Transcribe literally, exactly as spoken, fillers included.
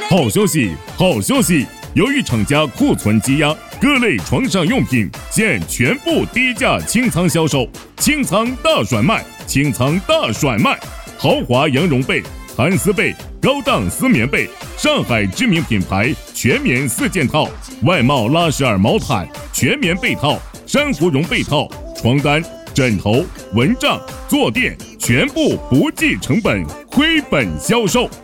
好消息，好消息！由于厂家库存积压，各类床上用品现全部低价清仓销售，清仓大甩卖，清仓大甩卖！豪华羊绒被、蚕丝被、高档丝棉被，上海知名品牌全棉四件套，外贸拉什尔毛毯、全棉被套、珊瑚绒被套、床单、枕头、蚊帐、坐垫，全部不计成本，亏本销售。